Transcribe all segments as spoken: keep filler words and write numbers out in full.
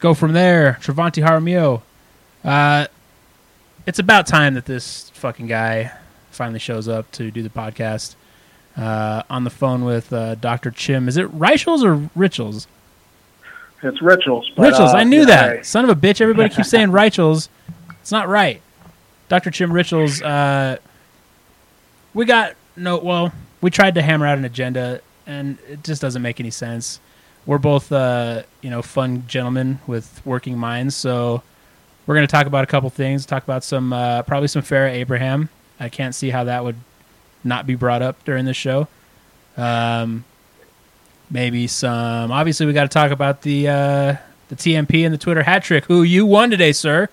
go from there. Travanti Jaramillo. Uh, it's about time that this fucking guy finally shows up to do the podcast. Uh, on the phone with uh, Doctor Chim. Is it Reichels or Richels? It's Richels. But, Richels, uh, I knew yeah, that. I, Son of a bitch. Everybody keeps saying Reichels. It's not right. Doctor Chim Richels. Uh, we got no. Well, we tried to hammer out an agenda, and it just doesn't make any sense. We're both, uh, you know, fun gentlemen with working minds, so we're going to talk about a couple things. Talk about some, uh, probably some Farrah Abraham. I can't see how that would not be brought up during this show. Um, maybe some. Obviously, we got to talk about the uh, the T M P and the Twitter hat trick. Who you won today, sir?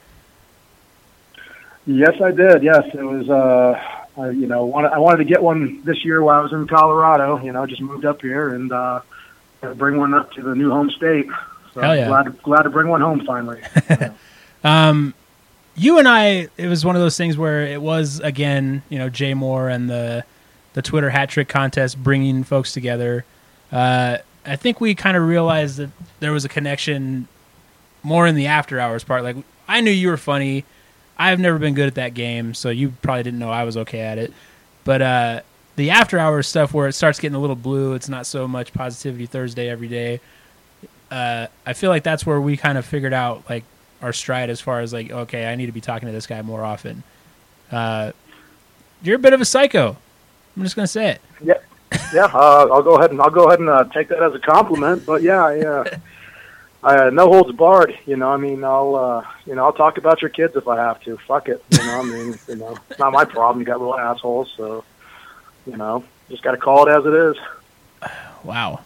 Yes, I did. Yes, it was. Uh, I, you know, wanted, I wanted to get one this year while I was in Colorado. You know, just moved up here and uh, bring one up to the new home state. So Hell yeah! Glad to, glad to bring one home finally. um, you and I. It was one of those things where it was again, you know, Jay Moore and the the Twitter hat trick contest bringing folks together. Uh, I think we kind of realized that there was a connection more in the after hours part. Like, I knew you were funny. I've never been good at that game, so you probably didn't know I was okay at it. But uh, the after hours stuff where it starts getting a little blue, it's not so much Positivity Thursday every day. Uh, I feel like that's where we kind of figured out like our stride as far as like, okay, I need to be talking to this guy more often. Uh, you're a bit of a psycho. I'm just gonna say it. Yeah, yeah. Uh, I'll go ahead and I'll go ahead and uh, take that as a compliment. But yeah, I, uh, I, no holds barred. You know, I mean, I'll uh, you know, I'll talk about your kids if I have to. Fuck it. You know, I mean, you know, it's not my problem. You got little assholes, so you know, just got to call it as it is. Wow.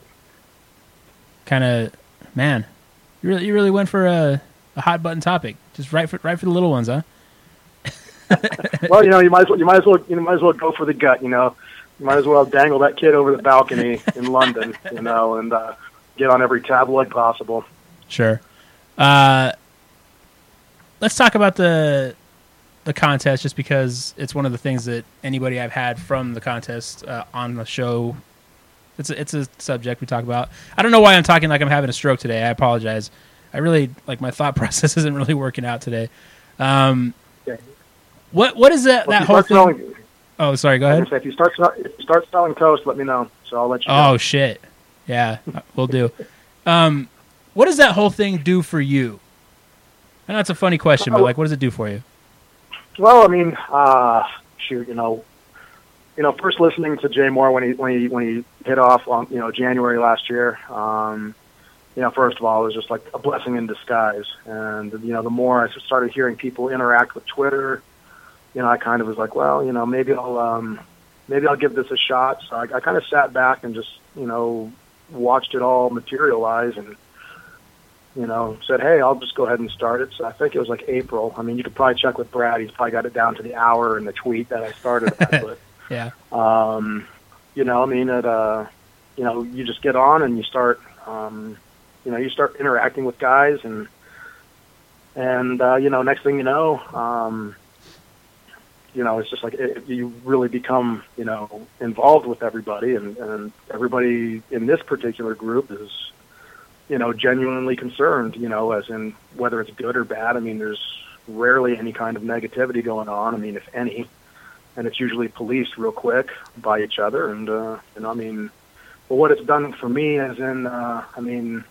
Kind of, man. You really, you really went for a, a hot button topic. Just right for right for the little ones, huh? Well, you know, you might as well, you might as well, you might as well go for the gut. You know, you might as well dangle that kid over the balcony in London. You know, and uh, get on every tabloid possible. Sure. Uh, let's talk about the the contest, just because it's one of the things that anybody I've had from the contest uh, on the show. It's a, it's a subject we talk about. I don't know why I'm talking like I'm having a stroke today. I apologize. I really like my thought process isn't really working out today. Um, okay. What what is that well, that whole thing? Selling, oh, sorry. Go ahead. Say, if you start if you start selling toast, let me know. So I'll let you. Oh know. shit! Yeah, we'll do. Um, what does that whole thing do for you? I know it's a funny question, but like, what does it do for you? Well, I mean, uh, shoot, you know, you know, first listening to Jay Moore when he when he when he hit off on you know January last year. Um, you know, first of all, it was just like a blessing in disguise, and you know, the more I started hearing people interact with Twitter, you know, I kind of was like, well, you know, maybe I'll um, maybe I'll give this a shot. So I, I kind of sat back and just you know watched it all materialize and. You know, said, hey, I'll just go ahead and start it. So I think it was like April. I mean, you could probably check with Brad. He's probably got it down to the hour in the tweet that I started at. But, yeah. Um, you know, I mean, it, uh, you know, you just get on and you start, um, you know, you start interacting with guys. And, and uh, you know, next thing you know, um, you know, it's just like it, you really become, you know, involved with everybody. And, and everybody in this particular group is, you know, genuinely concerned, you know, as in whether it's good or bad. I mean, there's rarely any kind of negativity going on. I mean, if any, and it's usually policed real quick by each other. And, uh, you know, I mean, well, what it's done for me as in, uh, I mean,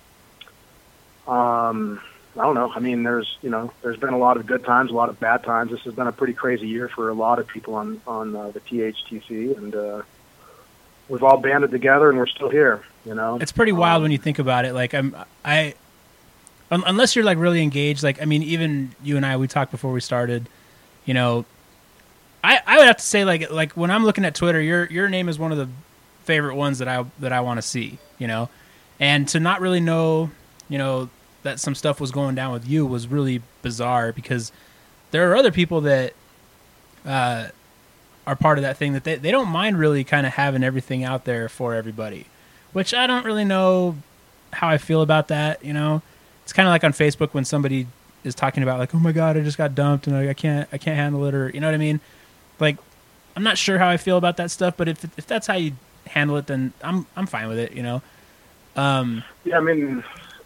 um, I don't know. I mean, there's, you know, there's been a lot of good times, a lot of bad times. This has been a pretty crazy year for a lot of people on, on uh, the T H T C. And, uh, we've all banded together and we're still here, you know. It's pretty wild um, when you think about it. Like I'm, I, un- unless you're like really engaged. Like I mean, even you and I, we talked before we started. You know, I, I would have to say like like when I'm looking at Twitter, your your name is one of the favorite ones that I that I want to see. You know, and to not really know, you know, that some stuff was going down with you was really bizarre because there are other people that. Uh, are part of that thing that they, they don't mind really kind of having everything out there for everybody, which I don't really know how I feel about that. You know, it's kind of like on Facebook when somebody is talking about like, oh my God, I just got dumped and I can't, I can't handle it. Or, you know what I mean? Like, I'm not sure how I feel about that stuff, but if, if that's how you handle it, then I'm, I'm fine with it, you know? Um, yeah, I mean,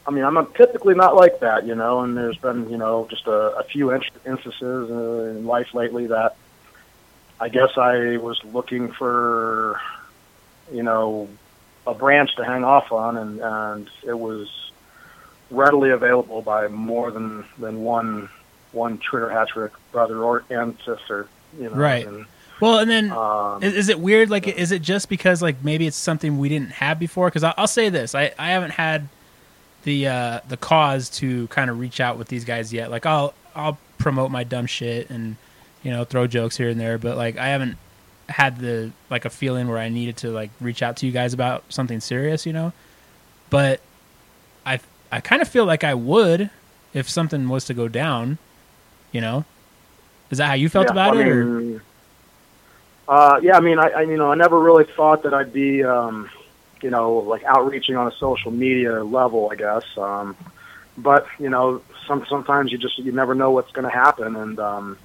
I mean, I'm typically not like that, you know, and there's been, you know, just a, a few in- instances uh, in life lately that I guess I was looking for, you know, a branch to hang off on, and, and it was readily available by more than, than one one Twitter hat trick brother or and sister, you know. Right. And, well, and then um, is, is it weird? Like, is it just because like maybe it's something we didn't have before? Because I'll, I'll say this, I, I haven't had the uh, the cause to kind of reach out with these guys yet. Like, I'll I'll promote my dumb shit and, you know, throw jokes here and there, but like I haven't had the like a feeling where I needed to like reach out to you guys about something serious, you know. But I I kind of feel like I would if something was to go down, you know. Is that how you felt yeah, about I it? mean, or? Uh, yeah, I mean, I, I you know I never really thought that I'd be um, you know like outreaching on a social media level, I guess. Um, but you know, some sometimes you just you never know what's going to happen, and um,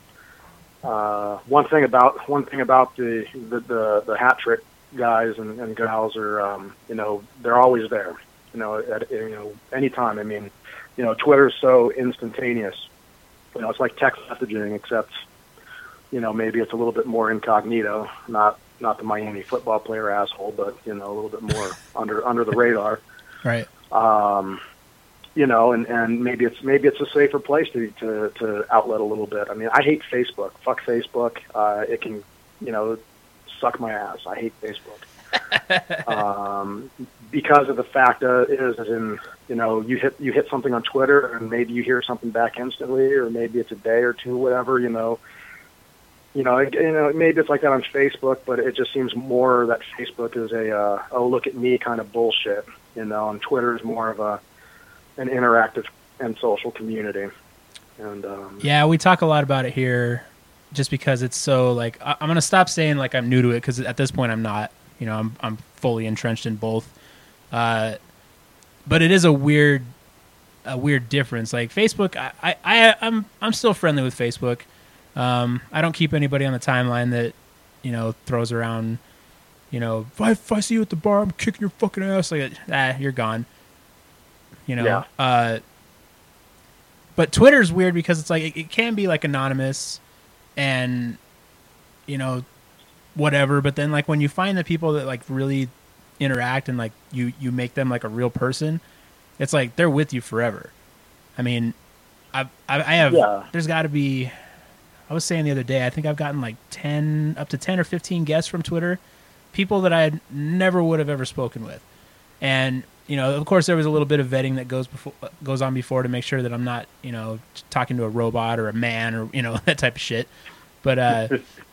uh, one thing about one thing about the the the, the hat trick guys and, and gals are um, you know they're always there, you know at you know anytime. I mean, you know, Twitter's so instantaneous. You know, it's like text messaging, except, you know, maybe it's a little bit more incognito, not not the Miami football player asshole, but, you know, a little bit more under under the radar. Right. Um, you know, and, and maybe it's maybe it's a safer place to, to to outlet a little bit. I mean, I hate Facebook. Fuck Facebook. Uh, it can, you know, suck my ass. I hate Facebook. um, because of the fact uh, is, as in, you know, you hit you hit something on Twitter and maybe you hear something back instantly, or maybe it's a day or two, whatever. You know, you know, it, you know, maybe it's like that on Facebook, but it just seems more that Facebook is a uh, oh look at me kind of bullshit. You know, and Twitter is more of a an interactive and social community. And um, yeah, we talk a lot about it here, just because it's so like I, I'm gonna stop saying like I'm new to it, because at this point I'm not. You know, I'm I'm fully entrenched in both. Uh, but it is a weird, a weird difference. Like Facebook, I, I, I I'm I'm still friendly with Facebook. Um, I don't keep anybody on the timeline that, you know, throws around, you know, if I, if I see you at the bar, I'm kicking your fucking ass. Like, ah, you're gone. You know. Yeah. Uh, but Twitter's weird because it's like it, it can be like anonymous, and, you know, whatever. But then like when you find the people that like really interact and like you you make them like a real person, it's like they're with you forever. I mean, I I, I have yeah. there's got to be. I was saying the other day, I think I've gotten like ten up to ten or fifteen guests from Twitter, people that I never would have ever spoken with, and you know, of course, there was a little bit of vetting that goes before goes on before to make sure that I'm not, you know, talking to a robot or a man or, you know, that type of shit. But uh,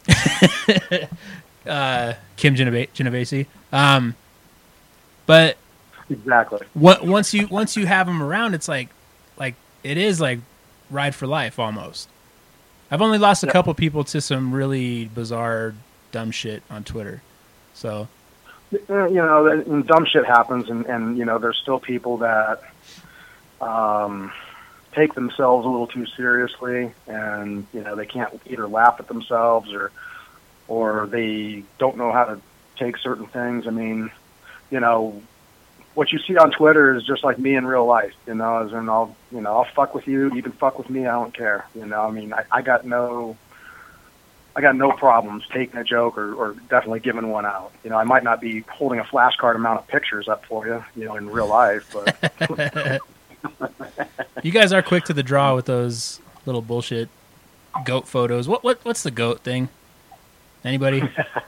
uh, Kim Geneva- Genovese. Um, but exactly. what, once you once you have them around, it's like like it is like ride for life almost. I've only lost a Yep. couple people to some really bizarre, dumb shit on Twitter. So, you know, and dumb shit happens, and, and you know, there's still people that um, take themselves a little too seriously, and you know, they can't either laugh at themselves or or they don't know how to take certain things. I mean, you know, what you see on Twitter is just like me in real life, you know, as in I'll, you know, I'll fuck with you, you can fuck with me, I don't care. You know, I mean, I, I got no, I got no problems taking a joke or, or definitely giving one out. You know, I might not be holding a flashcard amount of pictures up for you, you know, in real life, but. You guys are quick to the draw with those little bullshit goat photos. What, what, what's the goat thing? Anybody?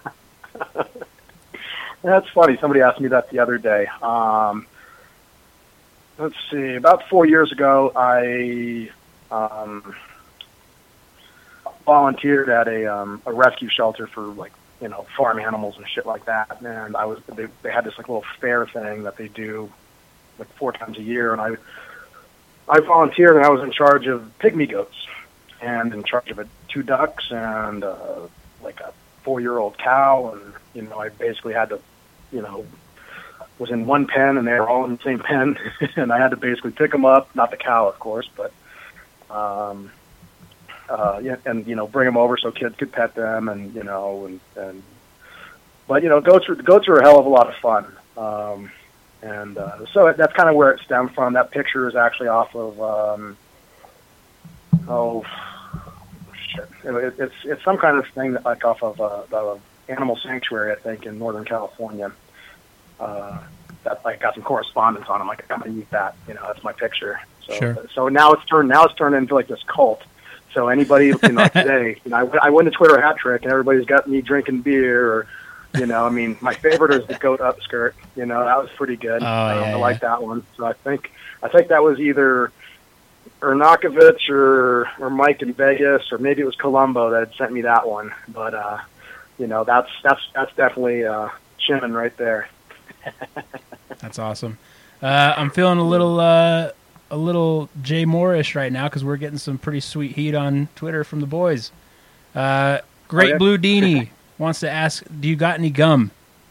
That's funny. Somebody asked me that the other day. Um, let's see. About four years ago, I um, volunteered at a um, a rescue shelter for like you know farm animals and shit like that. And I was they, they had this like little fair thing that they do like four times a year, and I I volunteered and I was in charge of pygmy goats and in charge of a, two ducks and uh, like a four year old cow, and you know I basically had to. You know, was in one pen and they were all in the same pen, and I had to basically pick them up, not the cow, of course, but, um, uh, yeah, and, you know, bring them over so kids could pet them and, you know, and, and, but, you know, goats are, goats are a hell of a lot of fun. Um, And uh, so that's kind of where it stemmed from. That picture is actually off of, um, oh, shit. It, it's it's some kind of thing that, like off of uh, the Animal Sanctuary, I think, in Northern California. Uh, that like got some correspondence on. I'm like, I'm gonna use that. You know, that's my picture. So Sure. so now it's turned now it's turned into like this cult. So anybody, you know, today, you know, I, I win the Twitter hat trick, and everybody's got me drinking beer, or, you know, I mean, my favorite is the goat upskirt. You know, that was pretty good. Oh, um, yeah, I yeah. like that one. So I think I think that was either Ernakovich or or Mike in Vegas, or maybe it was Colombo that had sent me that one. But uh, you know, that's that's that's definitely uh, Chimmin right there. That's awesome. Uh, I'm feeling a little uh, a little Jay Moore-ish right now because we're getting some pretty sweet heat on Twitter from the boys. Uh, Great Oh, yeah? Blue Deanie wants to ask, do you got any gum?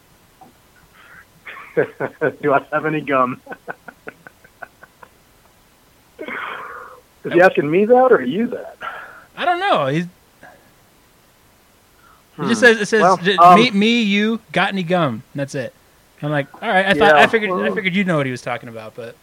Do I have any gum? Is he asking me that or you that? I don't know. He's, Hmm. It just says it says Well, j- um, me me you got any gum? And that's it. I'm like, all right. I thought Yeah, I figured I well- figured you'd know what he was talking about, but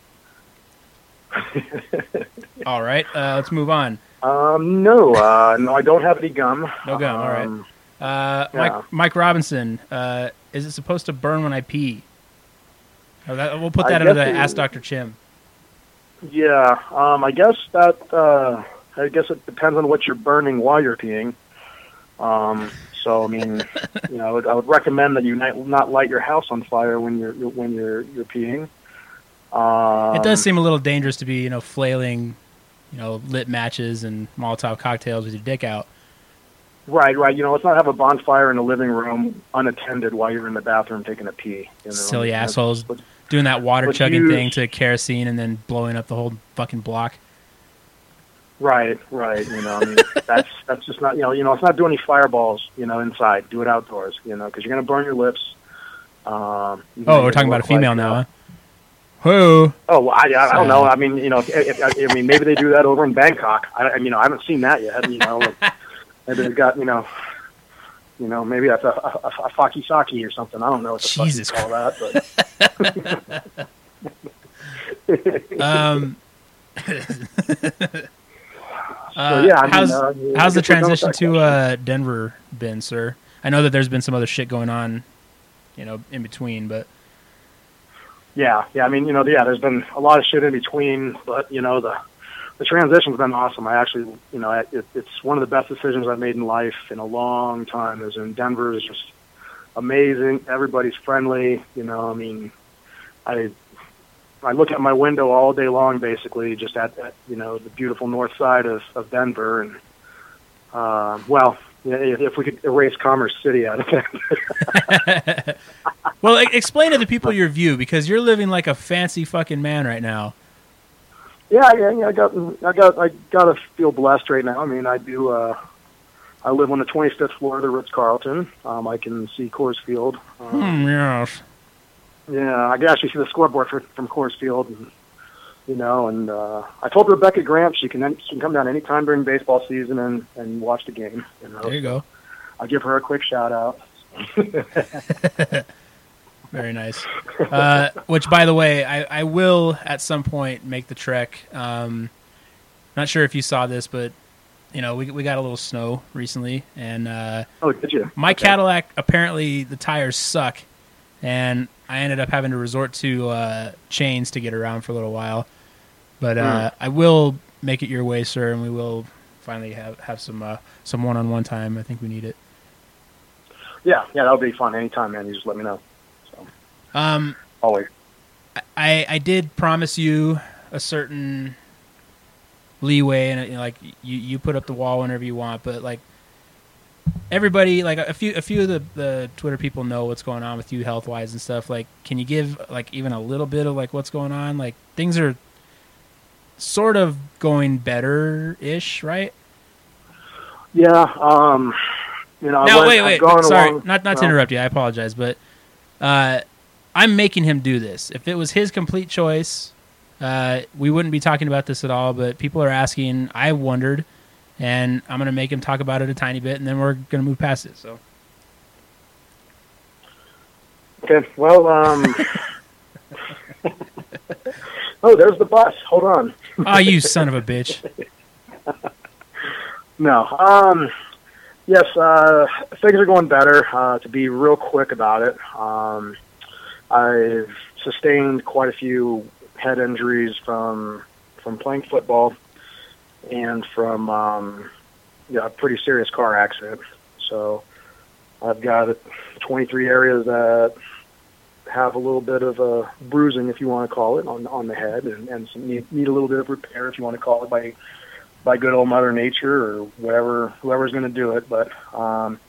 all right. Uh, let's move on. Um, no, uh, no, I don't have any gum. No gum, all right. Um, Uh, Yeah. Mike Mike Robinson. Uh, is it supposed to burn when I pee? Oh, that, we'll put I that under the guess it- Ask Doctor Chim. Yeah, um, I guess that, uh, I guess it depends on what you're burning while you're peeing. Um, so, I mean, you know, I would, I would recommend that you not, not light your house on fire when you're, when you're, you're peeing. Um, It does seem a little dangerous to be, you know, flailing, you know, lit matches and Molotov cocktails with your dick out. Right, right. You know, let's not have a bonfire in the living room unattended while you're in the bathroom taking a pee. You know? Silly Let's- assholes let's- doing that water let's chugging use- thing to kerosene and then blowing up the whole fucking block. Right, right. You know, I mean, that's that's just not, you know, you know, it's not doing any fireballs, you know, inside. Do it outdoors, you know, because you're gonna burn your lips. Um, you Oh, know, we're talking about a look like, female you now, know- huh? Whoa. Oh, well, I, I don't know. I mean, you know, if, if, I mean, maybe they do that over in Bangkok. I, I mean, you know, I haven't seen that yet. You know, maybe they've got, you know, you know, maybe that's a, a, a fakisaki or something. I don't know what the Jesus fuck you call that, but. Um, So, uh, yeah, I mean, how's uh, I how's the guess we're done with transition that to question. uh, Denver been, sir? I know that there's been some other shit going on, you know, in between, but Yeah, yeah. I mean, you know, yeah. There's been a lot of shit in between, but you know, the the transition's been awesome. I actually, you know, it, it's one of the best decisions I've made in life in a long time. Is in Denver is just amazing. Everybody's friendly. You know, I mean, I I look at my window all day long, basically, just at, at you know the beautiful north side of, of Denver, and uh, well, if, if we could erase Commerce City out of it. well, e- explain to the people your view because you're living like a fancy fucking man right now. Yeah, yeah, yeah. I got, I got, I gotta feel blessed right now. I mean, I do. Uh, I live on the twenty-fifth floor of the Ritz Carlton. Um, I can see Coors Field. Um, Hmm, yes. Yeah, I can actually see the scoreboard for, from Coors Field. And, you know, and uh, I told Rebecca Grant she can she can come down anytime during baseball season and, and watch the game. You know, There you go. I'll give her a quick shout out. Very nice. Uh, which, by the way, I, I will at some point make the trek. Um, not sure if you saw this, but you know we we got a little snow recently, and uh, Oh, did you? my Okay. Cadillac apparently the tires suck, and I ended up having to resort to uh, chains to get around for a little while. But uh, I will make it your way, sir, and we will finally have have some uh, some one on one time. I think we need it. Yeah, yeah, that'll be fun. Anytime, man. You just let me know. So, Um, always. I I did promise you a certain leeway, and you know, like you, you put up the wall whenever you want, but like everybody, like a few a few of the, the Twitter people know what's going on with you health wise and stuff. Like, can you give like even a little bit of like what's going on? Like things are sort of going better ish, right? Yeah. Um. You know. I Now went- wait I've wait gone sorry along- not not to well, interrupt you. I apologize, but uh, I'm making him do this. If it was his complete choice, uh, we wouldn't be talking about this at all. But people are asking. I wondered, and I'm going to make him talk about it a tiny bit, and then we're going to move past it. So Okay. Well, um, Oh, there's the bus. Hold on. Oh, you son of a bitch. No. Um, yes, uh, things are going better. Uh, to be real quick about it, um, I've sustained quite a few head injuries from from playing football and from um, yeah, a pretty serious car accident. So I've got twenty-three areas that have a little bit of a bruising, if you want to call it, on on the head, and, and some need, need a little bit of repair, if you want to call it, by by good old Mother Nature or whatever, whoever's going to do it. But um,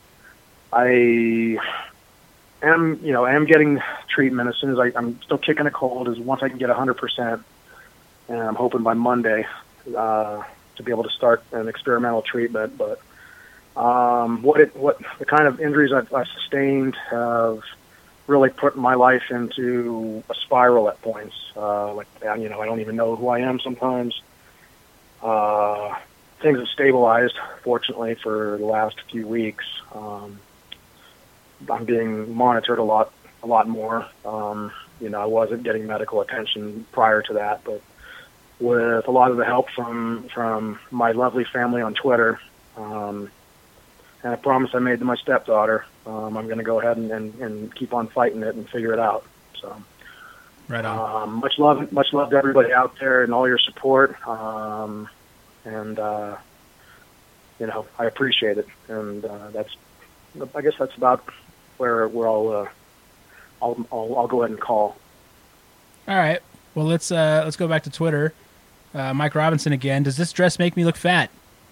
I am, you know, I am getting treatment as soon as I, I'm still kicking a cold. As once I can get one hundred percent, and I'm hoping by Monday uh, to be able to start an experimental treatment. But um, what it, what the kind of injuries I've, I've sustained have really put my life into a spiral at points. Uh, like, you know, I don't even know who I am sometimes. Uh, things have stabilized, fortunately, for the last few weeks. Um, I'm being monitored a lot, a lot more. Um, you know, I wasn't getting medical attention prior to that, but with a lot of the help from from my lovely family on Twitter, um, and a promise I made to my stepdaughter, um, I'm going to go ahead and, and, and keep on fighting it and figure it out. So, right on. Um, much love, much love to everybody out there and all your support. Um, and uh, you know, I appreciate it. And uh, that's, I guess that's about where where I'll, uh, I'll I'll I'll go ahead and call. All right. Well, let's uh, let's go back to Twitter. Uh, Mike Robinson again. Does this dress make me look fat?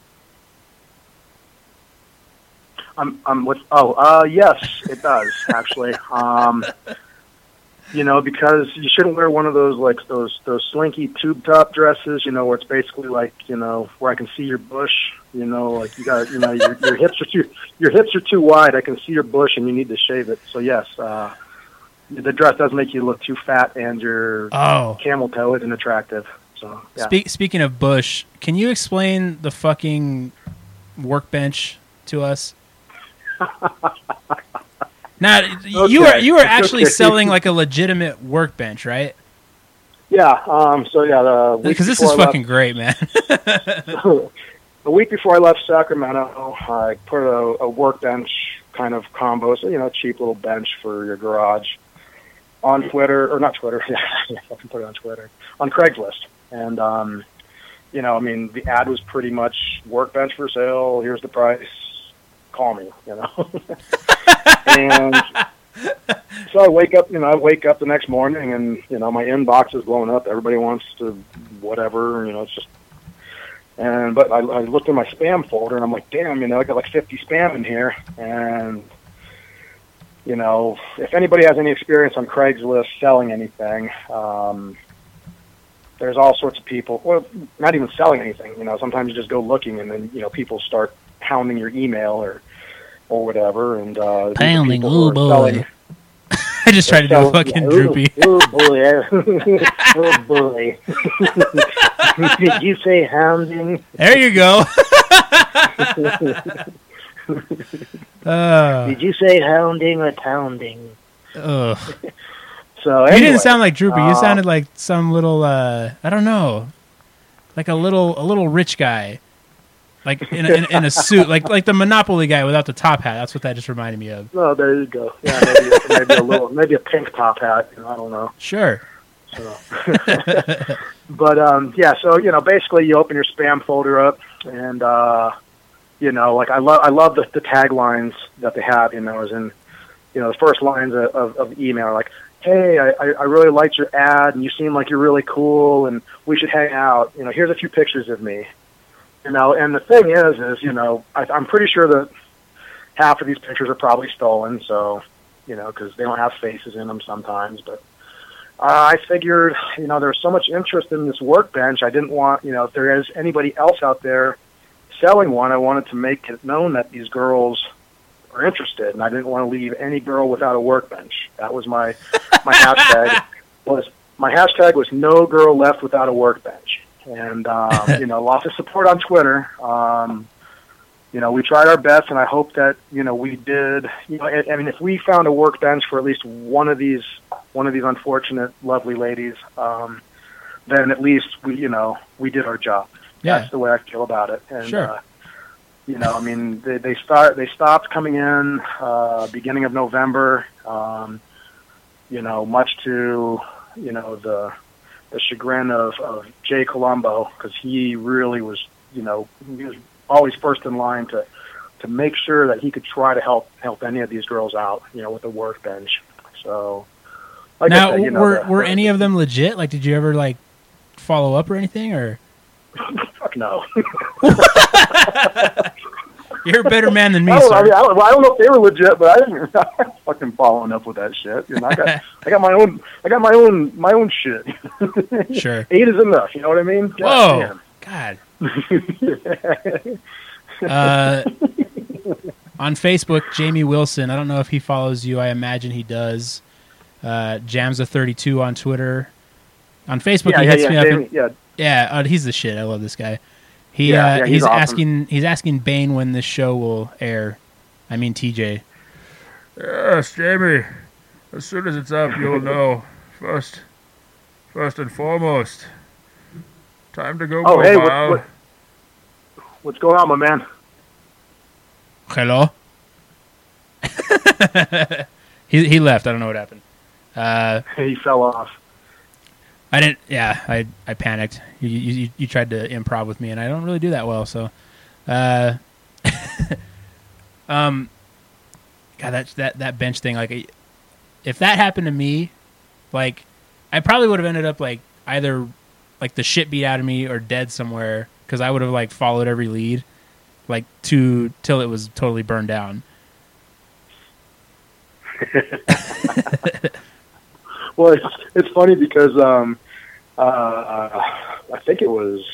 I'm, I'm with, oh, uh, yes, it does, actually. Um, you know, because you shouldn't wear one of those, like, those, those slinky tube top dresses, you know, where it's basically like, you know, where I can see your bush, you know, like you got, you know, your, your hips are too, your hips are too wide. I can see your bush and you need to shave it. So yes, uh, the dress does make you look too fat and your oh. camel toe isn't attractive. So, yeah. Spe- speaking of bush, can you explain the fucking workbench to us? Now, okay. you were you were actually okay. selling like a legitimate workbench, right? Yeah. Um. So yeah, because this is fucking left, great, man. The week before I left Sacramento, I put a, a workbench kind of combo, so you know, a cheap little bench for your garage, on Twitter or not Twitter. Yeah, I can put it on Twitter, on Craigslist, and um, you know, I mean, the ad was pretty much workbench for sale. Here's the price. Call me, you know. And so I wake up, you know, I wake up the next morning and, you know, my inbox is blowing up. Everybody wants to whatever, you know, it's just, and, but I, I looked in my spam folder and I'm like, damn, you know, I got like fifty spam in here. And, you know, if anybody has any experience on Craigslist selling anything, um, there's all sorts of people, well, not even selling anything, you know, sometimes you just go looking and then, you know, people start pounding your email or or whatever, and uh, pounding. Oh boy! Selling, I just tried to do a fucking yeah, droopy. Oh boy! Oh boy! Did you say hounding? There you go. uh, Did you say hounding or pounding? Ugh. So anyway, you didn't sound like droopy. Uh, you sounded like some little. Uh, I don't know, like a little a little rich guy. Like in a, in, in a suit, like like the Monopoly guy without the top hat. That's what that just reminded me of. Oh, there you go. Yeah, maybe, maybe a little, maybe a pink top hat. You know, I don't know. Sure. So, but um, yeah. So you know, basically, you open your spam folder up, and uh, you know, like I love I love the, the taglines that they have. You know, as in, you know, the first lines of, of, of email are like, "Hey, I, I really liked your ad, and you seem like you're really cool, and we should hang out. You know, here's a few pictures of me." You know, and the thing is, is, you know, I, I'm pretty sure that half of these pictures are probably stolen, so, you know, because they don't have faces in them sometimes. But uh, I figured, you know, there's so much interest in this workbench, I didn't want, you know, if there is anybody else out there selling one, I wanted to make it known that these girls are interested, and I didn't want to leave any girl without a workbench. That was my, my hashtag, was, my hashtag was no girl left without a workbench. And, um, you know, lots of support on Twitter. Um, you know, we tried our best, and I hope that, you know, we did. You know, I, I mean, if we found a workbench for at least one of these one of these unfortunate, lovely ladies, um, then at least we, you know, we did our job. Yeah. That's the way I feel about it. And, Sure. uh, you know, I mean, they, they start, they stopped coming in, uh, beginning of November, um, you know, much to, you know, the, the chagrin of, of Jay Colombo, because he really was, you know, he was always first in line to, to make sure that he could try to help, help any of these girls out, you know, with the workbench. So, like now, I said, you know, were, the, were the, any of them legit? Like, did you ever like follow up or anything, or? Fuck no. You're a better man than me, I don't, sir. I, mean, I, don't, I don't know if they were legit, but I didn't I wasn't fucking following up with that shit. You know, I got, I got my own, I got my own, my own shit. Sure. Eight is enough. You know what I mean? Whoa, God. uh, on Facebook, Jamie Wilson. I don't know if he follows you. I imagine he does. Uh, Jamza thirty-two on Twitter. On Facebook, yeah, he yeah, hits yeah, me up. Jamie, And, yeah. yeah, uh, he's the shit. I love this guy. He Yeah, uh, yeah, he's, he's awesome. asking he's asking Bane when this show will air. I mean T J. Yes, Jamie. As soon as it's up, you'll know. First, first and foremost, time to go Oh, mobile. hey, what, what, what's going on, my man? Hello. he he left. I don't know what happened. Uh, He fell off. I didn't. Yeah, I I panicked. You, you you tried to improv with me, and I don't really do that well. So, uh, um, God, that that that bench thing. Like, if that happened to me, like, I probably would have ended up like either like the shit beat out of me or dead somewhere because I would have like followed every lead, like to till it was totally burned down. Well, it's, it's funny because um, uh, I think it was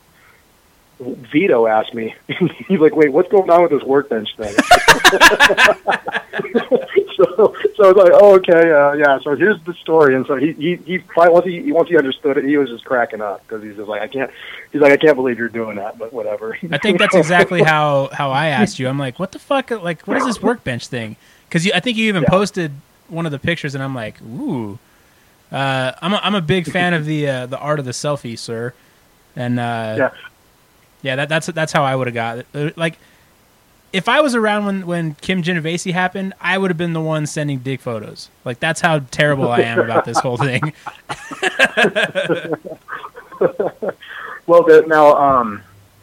Vito asked me. He's like, "Wait, what's going on with this workbench thing?" so, so I was like, "Oh, okay, uh, yeah." So here's the story, and so he he he probably once he once he understood it, he was just cracking up because he's just like, "I can't." He's like, "I can't believe you're doing that," but whatever. I think that's exactly how, how I asked you. I'm like, what the fuck? Like, what is this workbench thing? Because I think you even Yeah. posted one of the pictures, and I'm like, ooh. Uh, I'm a, I'm a big fan of the uh, the art of the selfie, sir. And uh, Yeah. yeah, that, that's that's how I would have got it. Uh, Like, if I was around when, when Kim Genovese happened, I would have been the one sending dick photos. Like, that's how terrible I am about this whole thing. Well, the, now um,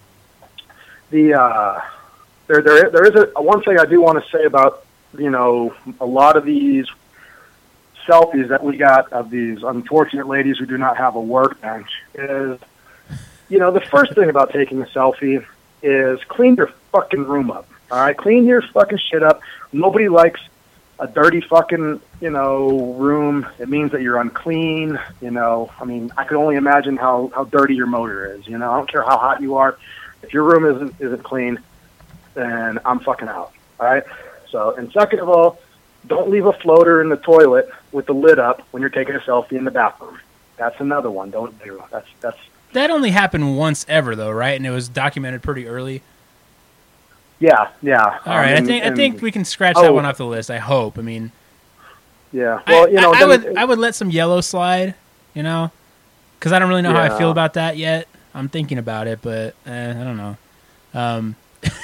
the uh, there there there is a one thing I do want to say about, you know, a lot of these selfies that we got of these unfortunate ladies who do not have a workbench is, you know, the first thing about taking a selfie is clean your fucking room up. All right, clean your fucking shit up. Nobody likes a dirty fucking, you know, room. It means that you're unclean. You know, I mean, I can only imagine how, how dirty your motor is. You know, I don't care how hot you are. If your room isn't isn't clean, then I'm fucking out. All right. So, and second of all, don't leave a floater in the toilet with the lid up when you're taking a selfie in the bathroom. That's another one. Don't do. That's that's. That only happened once ever, though, right? And it was documented pretty early. Yeah, yeah. All right, Um, I think and- I think we can scratch oh. that one off the list. I hope. I mean, Yeah. Well, I, you know, I, I then- would I would let some yellow slide, you know, because I don't really know how I Yeah. feel about that yet. I'm thinking about it, but eh, I don't know. Um,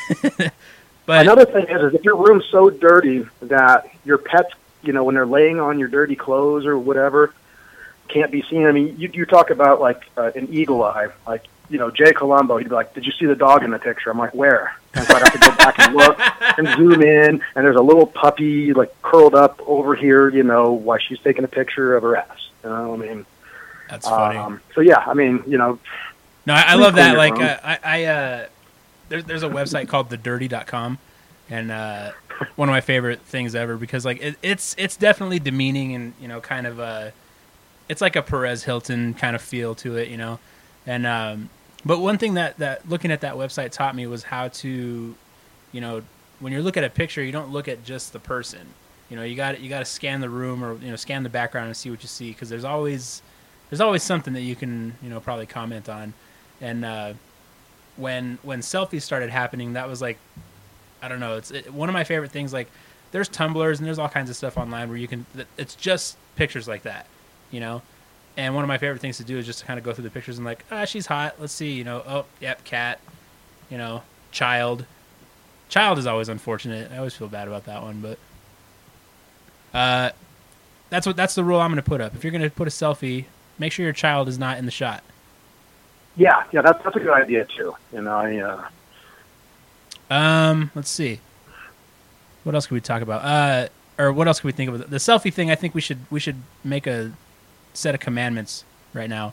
but Another thing is, is if your room's so dirty that your pets, you know, when they're laying on your dirty clothes or whatever, can't be seen. I mean, you, you talk about like uh, an eagle eye, like, you know, Jay Colombo, he'd be like, "Did you see the dog in the picture?" I'm like, "Where?" And so I'd have to go back and look and zoom in, and there's a little puppy like curled up over here, you know, while she's taking a picture of her ass. You know, I mean, that's funny. um, so yeah, I mean, you know, No, I, I Please love clean that. your Like, room. uh, I, I uh, there's there's a website called the dirty dot com, and uh, one of my favorite things ever because like it, it's it's definitely demeaning and, you know, kind of uh, it's like a Perez Hilton kind of feel to it, you know, and um, but one thing that that looking at that website taught me was how to, you know, when you look at a picture, you don't look at just the person. You know, you got you got to scan the room or, you know, scan the background and see what you see because there's always there's always something that you can, you know, probably comment on. And uh, when when selfies started happening, that was like, I don't know, it's it, one of my favorite things. Like, there's Tumblrs and there's all kinds of stuff online where you can. It's just pictures like that, you know. And one of my favorite things to do is just to kind of go through the pictures and like, ah, she's hot. Let's see, you know. Oh, yep, cat. You know, child. Child is always unfortunate. I always feel bad about that one, but uh, that's what that's the rule I'm going to put up. If you're going to put a selfie, make sure your child is not in the shot. Yeah, yeah, that's that's a good idea too. You know, I, uh... um, let's see. What else could we talk about? Uh, or what else could we think of? The selfie thing. I think we should we should make a set of commandments right now.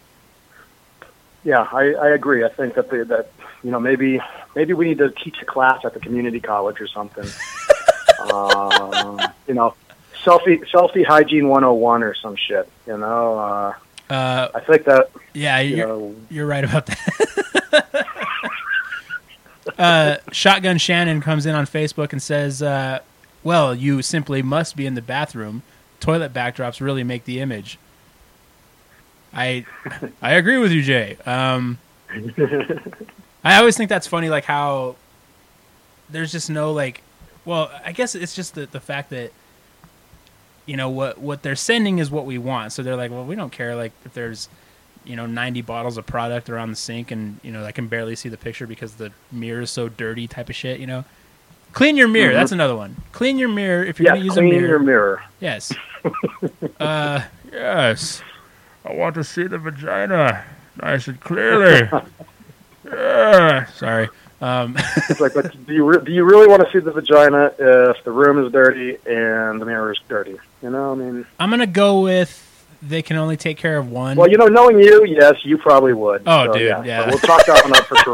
Yeah, I, I agree. I think that the, that you know maybe maybe we need to teach a class at the community college or something. um, you know, selfie selfie hygiene one oh one or some shit. You know, uh, uh, I think that. Yeah, you you're, know, you're right about that. uh, Shotgun Shannon comes in on Facebook and says, uh, "Well, you simply must be in the bathroom. Toilet backdrops really make the image." I I agree with you, Jay. Um, I always think that's funny, like how there's just no like. Well, I guess it's just the the fact that you know what what they're sending is what we want. So they're like, well, we don't care like if there's you know ninety bottles of product around the sink and you know I can barely see the picture because the mirror is so dirty, type of shit. You know, clean your mirror. Mm-hmm. That's another one. Clean your mirror if you're yeah, going to use a mirror. mirror. Clean your mirror. Yes. uh, yes. I want to see the vagina nice and clearly. Yeah. Sorry. Um, it's like, but do you re- do you really want to see the vagina if the room is dirty and the mirror is dirty? You know, I mean, I'm gonna go with they can only take care of one. Well, you know, knowing you, yes, you probably would. Oh, so, dude, yeah. yeah. So we'll chalk that one up for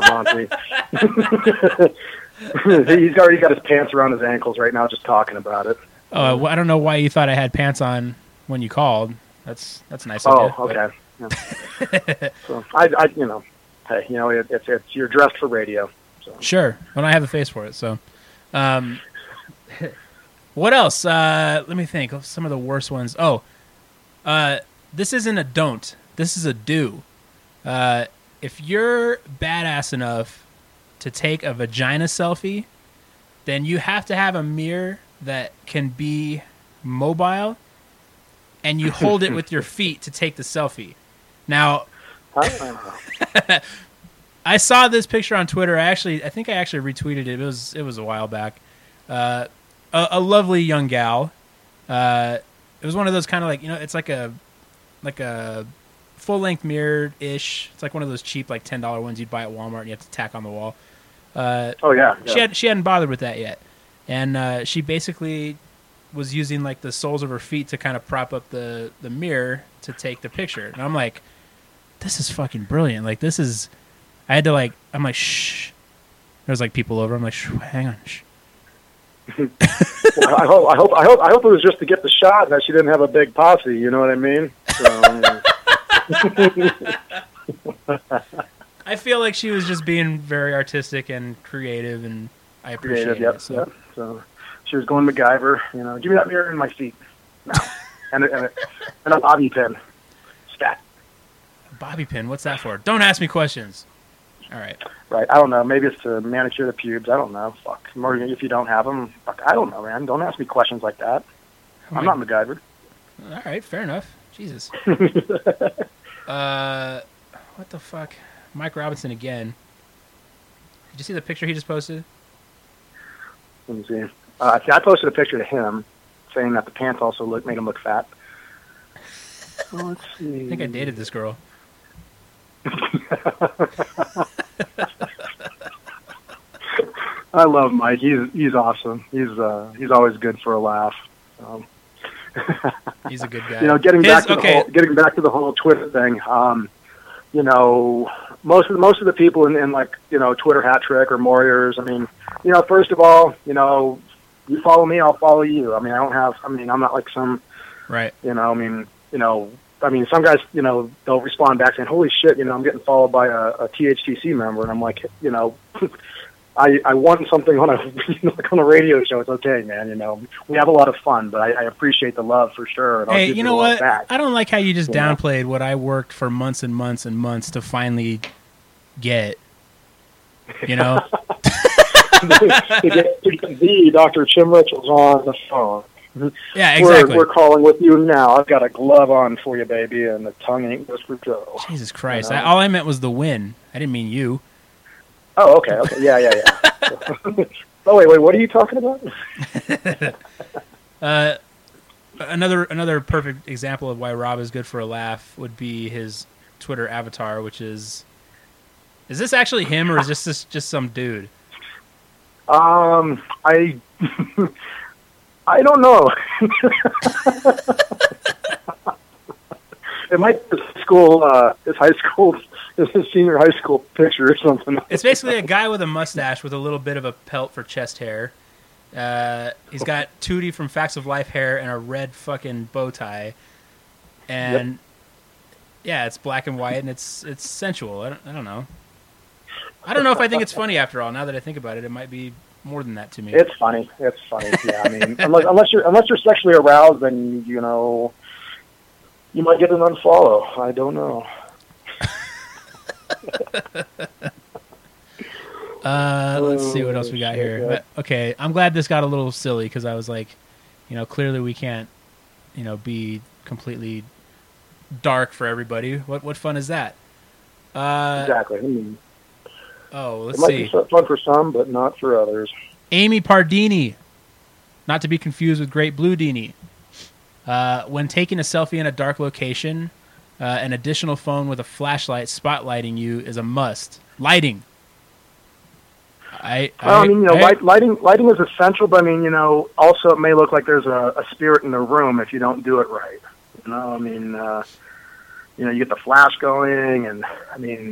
Travanti. He's already got his pants around his ankles right now, just talking about it. Oh, well, I don't know why you thought I had pants on when you called. That's that's nice of Oh, you. okay. Yeah. So I, I, you know, hey, you know, it, it's it's you're dressed for radio. So. Sure. Well, I have a face for it. So, um, what else? Uh, let me think of some of the worst ones. Oh, uh, this isn't a don't. This is a do. Uh, if you're badass enough to take a vagina selfie, then you have to have a mirror that can be mobile, and you hold it with your feet to take the selfie. Now, I, I saw this picture on Twitter. I actually, I think I actually retweeted it. It was, it was a while back. Uh, a, a lovely young gal. Uh, it was one of those kind of like, you know, it's like a, like a full length mirror ish. It's like one of those cheap, like ten dollar ones you'd buy at Walmart and you have to tack on the wall. Uh, oh yeah, yeah. She had, she hadn't bothered with that yet, and uh, she basically was using like the soles of her feet to kind of prop up the, the mirror to take the picture. And I'm like, this is fucking brilliant. Like this is, I had to like, I'm like, shh. There's like people over. I'm like, shh, hang on, shh. Well, I hope, I hope, I hope, I hope it was just to get the shot and that she didn't have a big posse. You know what I mean? So, I feel like she was just being very artistic and creative, and I appreciate creative, yep, it. So. Yep. So she was going MacGyver. You know, give me that mirror in my feet. No, and a, and, a, and a bobby pin. Stat. Bobby pin. What's that for? Don't ask me questions. All right. Right. I don't know. Maybe it's to manicure the pubes. I don't know. Fuck. Or if you don't have them, fuck. I don't know, man. Don't ask me questions like that. Oh I'm not MacGyver. All right. Fair enough. Jesus. uh, what the fuck? Mike Robinson again. Did you see the picture he just posted? Let me see. Uh, see, I posted a picture to him saying that the pants also look, made him look fat. Well, let's see. I think I dated this girl. I love Mike. He's he's awesome. He's uh, he's always good for a laugh. Um, he's a good guy. You know, getting His, back to okay. the whole, getting back to the whole Twitter thing. Um, you know, most of the, most of the people in, in like you know Twitter hat trick or Warriors. I mean, you know, first of all, you know, you follow me, I'll follow you. I mean, I don't have. I mean, I'm not like some. Right. You know, I mean, you know. I mean, some guys, you know, they'll respond back saying, holy shit, you know, I'm getting followed by a, a T H T C member. And I'm like, you know, I, I won something on a, you know, like on a radio show. It's okay, man. You know, we have a lot of fun, but I, I appreciate the love for sure. And I'll Hey, give you you know the love what? back. I don't like how you just You know? downplayed what I worked for months and months and months to finally get. You know? to get, to get the Doctor Tim Richards on the phone. Yeah, exactly. We're, we're calling with you now. I've got a glove on for you, baby, and the tongue ain't just for Joe. Jesus Christ! You know? I, all I meant was the win. I didn't mean you. Oh, okay, okay, yeah, yeah, yeah. Oh, wait, wait, what are you talking about? uh, another another perfect example of why Rob is good for a laugh would be his Twitter avatar, which is. Is this actually him, or is this just, just some dude? Um, I. I don't know. It might be his school, uh, his high school, his senior high school picture or something. It's basically a guy with a mustache with a little bit of a pelt for chest hair. Uh, he's got Tootie from Facts of Life hair and a red fucking bow tie. And, yep. yeah, it's black and white, and it's it's sensual. I don't, I don't know. I don't know if I think it's funny after all. Now that I think about it, it might be more than that to me. It's funny. It's funny. Yeah, I mean, unless, unless you're unless you're sexually aroused, then you know you might get an unfollow. I don't know. uh, let's see what else we got here. But, okay, I'm glad this got a little silly because I was like, you know, clearly we can't, you know, be completely dark for everybody. What what fun is that? Uh, exactly. I mean, Oh, let's it might see. be fun for some, but not for others. Amy Pardini, not to be confused with Great Blue Dini. Uh, when taking a selfie in a dark location, uh, an additional phone with a flashlight spotlighting you is a must. Lighting. I, I, well, I mean, you know, I, light, lighting lighting is essential, but I mean, you know, also it may look like there's a, a spirit in the room if you don't do it right. You know, I mean, uh, you know, you get the flash going, and I mean.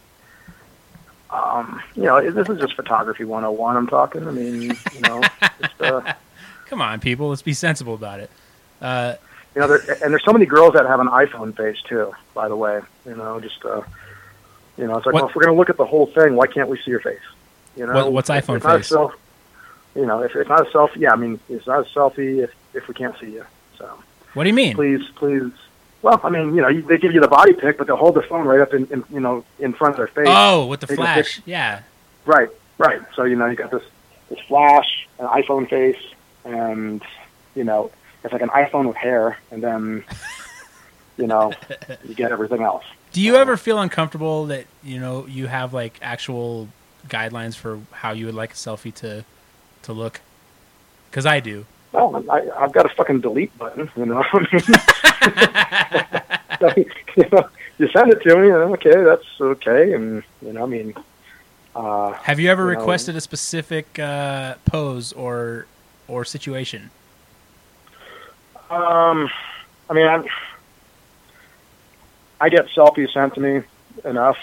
Um, you know, this is just photography one oh one I'm talking. I mean, you know. Just, uh, Come on, people. Let's be sensible about it. Uh, you know, there, and there's so many girls that have an iPhone face, too, by the way. You know, just, uh, you know, it's like, what, well, if we're going to look at the whole thing, why can't we see your face? You know, what, What's if, iPhone if not face? A self, you know, if it's not a selfie, yeah, I mean, it's not a selfie if, if we can't see you. So. What do you mean? Please, please. Well, I mean, you know, they give you the body pic, but they'll hold the phone right up in, in you know, in front of their face. Oh, with the Take flash. Yeah. Right, right. So, you know, you got this, this flash, an iPhone face, and, you know, it's like an iPhone with hair, and then, you know, you get everything else. Do you ever feel uncomfortable that, you know, you have, like, actual guidelines for how you would like a selfie to to look? Because I do. Well, I, I've got a fucking delete button, you know. I mean, you know, you send it to me, and okay, that's okay, and, you know, I mean... Uh, Have you ever you requested know, a specific uh, pose or or situation? Um, I mean, I'm, I get selfies sent to me enough,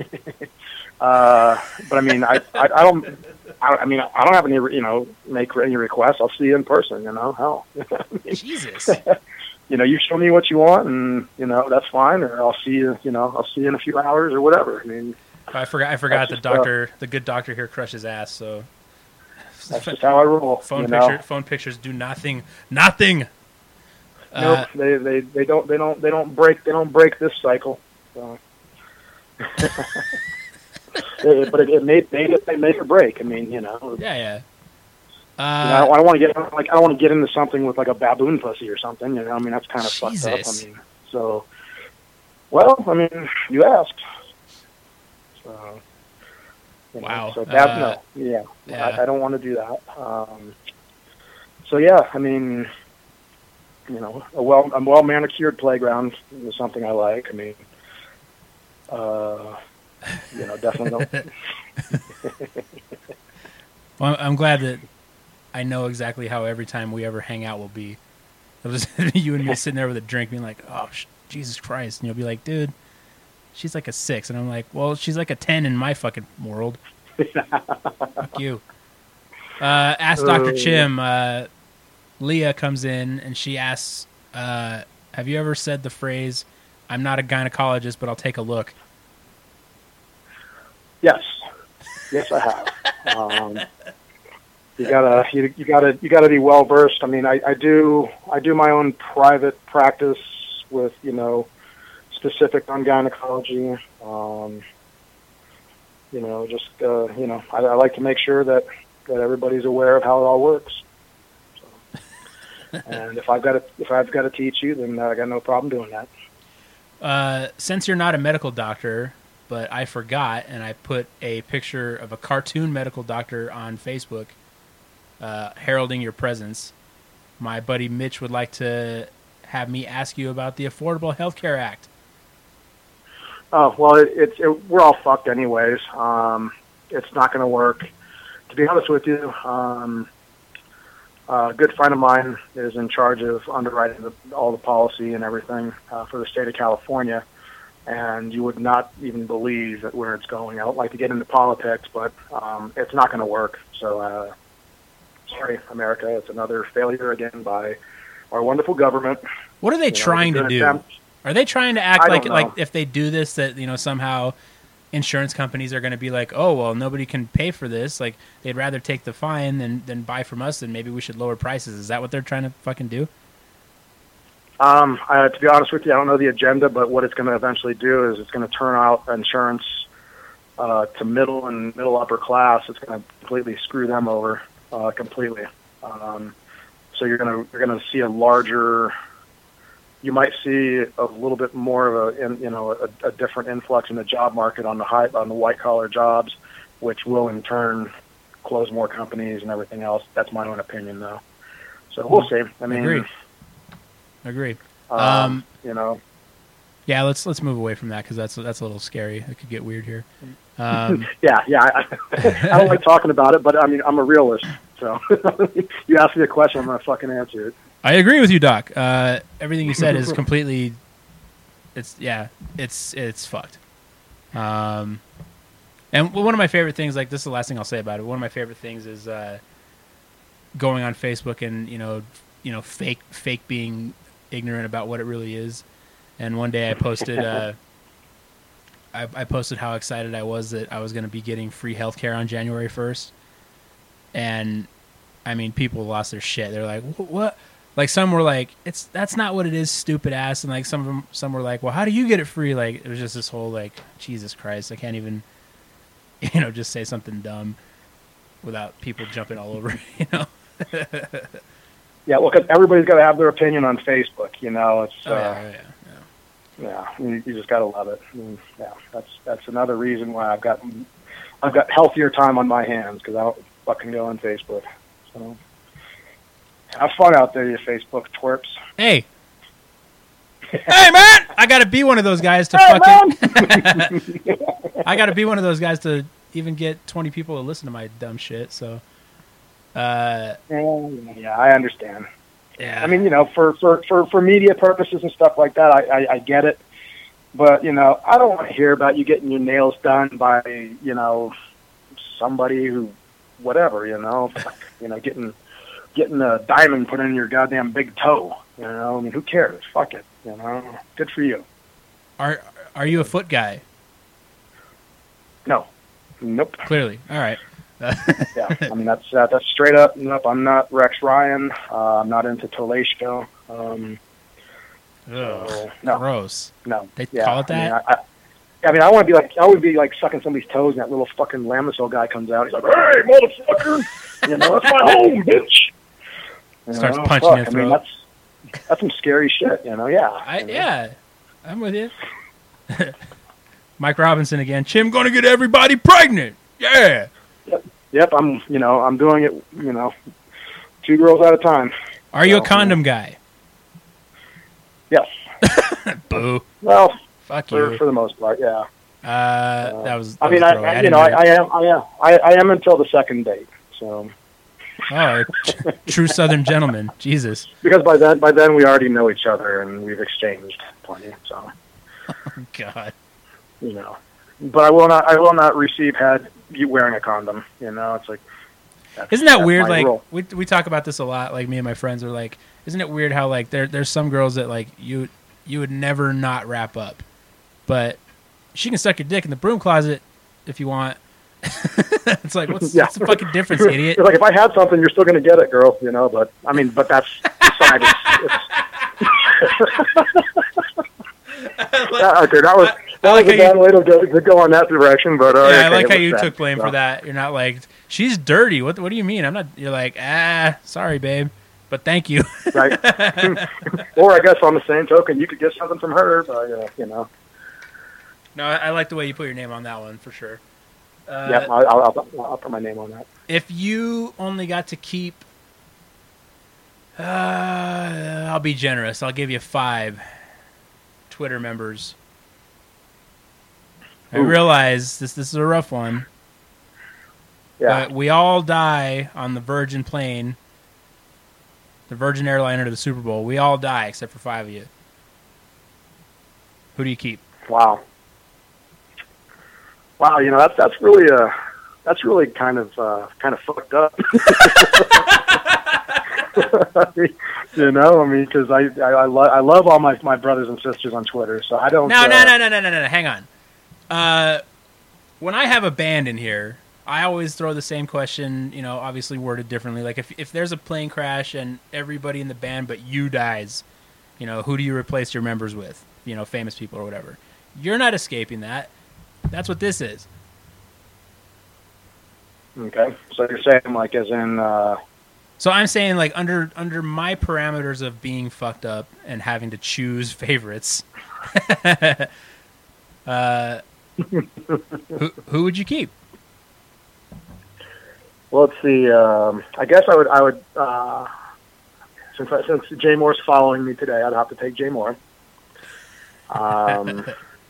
uh, but I mean, I, I, I don't, I, I mean, I don't have any, you know, make any requests. I'll see you in person. You know, hell, I mean, Jesus. You know, you show me what you want, and you know that's fine. Or I'll see you. You know, I'll see you in a few hours or whatever. I mean. I forgot. I forgot the just, doctor, uh, the good doctor here, crushes ass. So that's just how I roll. Phone you picture, know? phone pictures do nothing, nothing. Nope, Uh, they, they they don't they don't they don't break they don't break this cycle. So. it, but it, it made made it they make or break. I mean, you know. Yeah, yeah. Uh, you know, I don't, I don't want to get like I don't want to get into something with like a baboon pussy or something. You know, I mean that's kind of fucked up. I mean, so. Well, I mean, you asked. So, you know, wow. So that, uh, no, yeah, yeah. I, I don't want to do that. Um, so yeah, I mean, you know, a well a well manicured playground is something I like. I mean, uh, you know, definitely don't. Well, I'm glad that I know exactly how every time we ever hang out will be. It'll just be you and me sitting there with a drink, being like, "Oh, sh- Jesus Christ!" And you'll be like, "Dude, she's like a six," and I'm like, "Well, she's like a ten in my fucking world." Fuck you. Uh, ask Doctor Uh, Chim. Uh, Leah comes in and she asks, uh, "Have you ever said the phrase, 'I'm not a gynecologist, but I'll take a look'?" Yes, yes, I have. Um, you gotta, you, you gotta, you gotta be well versed. I mean, I, I do, I do my own private practice with, you know, specific on gynecology. Um, you know, just, uh, you know, I, I like to make sure that, that everybody's aware of how it all works. So, and if I've got to if I've got to teach you, then I got no problem doing that. Uh, since you're not a medical doctor, but I forgot, and I put a picture of a cartoon medical doctor on Facebook, uh, heralding your presence. My buddy Mitch would like to have me ask you about the Affordable Health Care Act. Oh, well, it, it's it, we're all fucked anyways. Um, it's not going to work. To be honest with you, um, a good friend of mine is in charge of underwriting the, all the policy and everything uh, for the state of California, and you would not even believe that where it's going. I don't like to get into politics, but um, it's not going to work. So, uh, sorry, America, it's another failure again by our wonderful government. What are they you trying know, to do? Attempt. Are they trying to act like like if they do this that you know somehow insurance companies are going to be like, oh well, nobody can pay for this. Like they'd rather take the fine than than buy from us, and maybe we should lower prices. Is that what they're trying to fucking do? Um, I, to be honest with you, I don't know the agenda, but what it's going to eventually do is it's going to turn out insurance uh, to middle and middle upper class. It's going to completely screw them over uh, completely. Um, so you're going to you're going to see a larger. You might see a little bit more of a, you know, a, a different influx in the job market on the high, on the white collar jobs, which will in turn close more companies and everything else. That's my own opinion, though. So we'll see. I mean, agree. Agree. Um, um, you know, yeah. Let's let's move away from that because that's that's a little scary. It could get weird here. Um, yeah, yeah. I, I don't like talking about it, but I mean, I'm a realist. So you ask me a question, I'm gonna fucking answer it. I agree with you, Doc. Uh, everything you said is completely. It's yeah. It's it's fucked. Um, and one of my favorite things, like this is the last thing I'll say about it. One of my favorite things is uh, going on Facebook and you know, you know, fake fake being ignorant about what it really is. And one day I posted, uh, I, I posted how excited I was that I was going to be getting free healthcare on January first. And I mean, people lost their shit. They're like, "What?" Like some were like, "It's that's not what it is, stupid ass." And like some of them, some were like, "Well, how do you get it free?" Like it was just this whole like, Jesus Christ, I can't even, you know, just say something dumb without people jumping all over. You know. Yeah, well, because everybody's got to have their opinion on Facebook. You know, it's oh, uh, yeah, yeah, yeah. yeah you, you just got to love it. And, yeah, that's that's another reason why I've got I've got healthier time on my hands because I don't fucking go on Facebook. So. Have fun out there, you Facebook twerps. Hey. Hey, man! I got to be one of those guys to hey, fucking... I got to be one of those guys to even get twenty people to listen to my dumb shit, so... Uh, yeah, I understand. Yeah. I mean, you know, for, for, for, for media purposes and stuff like that, I, I, I get it. But, you know, I don't want to hear about you getting your nails done by, you know, somebody who... Whatever, you know? you know, getting... Getting a diamond put in your goddamn big toe, you know. I mean, who cares? Fuck it, you know. Good for you. Are Are you a foot guy? No, nope. Clearly, all right. yeah, I mean that's uh, that's straight up. Nope, I'm not Rex Ryan. Uh, I'm not into Tolatio. Um, so, no, gross. No, they yeah, call it that. I mean, I, I, I mean, I want to be like I would be like sucking somebody's toes, and that little fucking Lamisil guy comes out. He's like, "Hey, motherfucker! You know, that's my home, bitch." You Starts know, punching fuck, your throat. I mean, that's that's some scary shit, you know. Yeah, I, you know? yeah, I'm with you. Mike Robinson again. Chim gonna get everybody pregnant. Yeah. Yep. Yep. I'm. You know, I'm doing it. You know, two girls at a time. Are you so, a condom guy? Yes. Boo. Well, fuck for, you. For the most part, yeah. Uh, uh that was. That I mean, was I, I you know, I, I am. I am. I, I am until the second date. So. Oh, true Southern gentleman. Jesus. Because by then, by then we already know each other and we've exchanged plenty. So. Oh, God. You know, but I will not. I will not receive head you wearing a condom. You know, it's like. Isn't that weird? Like rule. we we talk about this a lot. Like me and my friends are like, isn't it weird how like there there's some girls that like you you would never not wrap up, but she can suck your dick in the broom closet if you want. It's like, what's, yeah. what's the fucking difference, idiot? It's like, if I had something, you're still going to get it, girl, you know, but, I mean, but that's beside it. That, okay, that was, that like was a how bad you- way to go, to go on that direction, but all Yeah, right, I like okay, how it you was took that, blame so. for that. You're not like, she's dirty. What What do you mean? I'm not. You're like, ah, sorry, babe, but thank you. Right. Or I guess on the same token, you could get something from her, but uh, you know. No, I, I like the way you put your name on that one for sure. Uh, Yeah, I'll, I'll, I'll, I'll put my name on that. If you only got to keep, uh, I'll be generous. I'll give you five Twitter members. I Ooh. realize this this is a rough one, Yeah. but we all die on the Virgin plane, the Virgin airliner to the Super Bowl. We all die except for five of you. Who do you keep? Wow. Wow, you know that's that's really uh that's really kind of uh, kind of fucked up. You know, I mean, because I I, I, lo- I love all my, my brothers and sisters on Twitter, so I don't. No, uh, no, no, no, no, no, no, no. Hang on. Uh, when I have a band in here, I always throw the same question, you know, obviously worded differently. Like if if there's a plane crash and everybody in the band but you dies, you know, who do you replace your members with? You know, famous people or whatever. You're not escaping that. That's what this is. Okay, so you're saying like as in. Uh, So I'm saying like under under my parameters of being fucked up and having to choose favorites, uh, who who would you keep? Well, let's see. Um, I guess I would. I would. Uh, since I, since Jay Moore's following me today, I'd have to take Jay Moore. Um,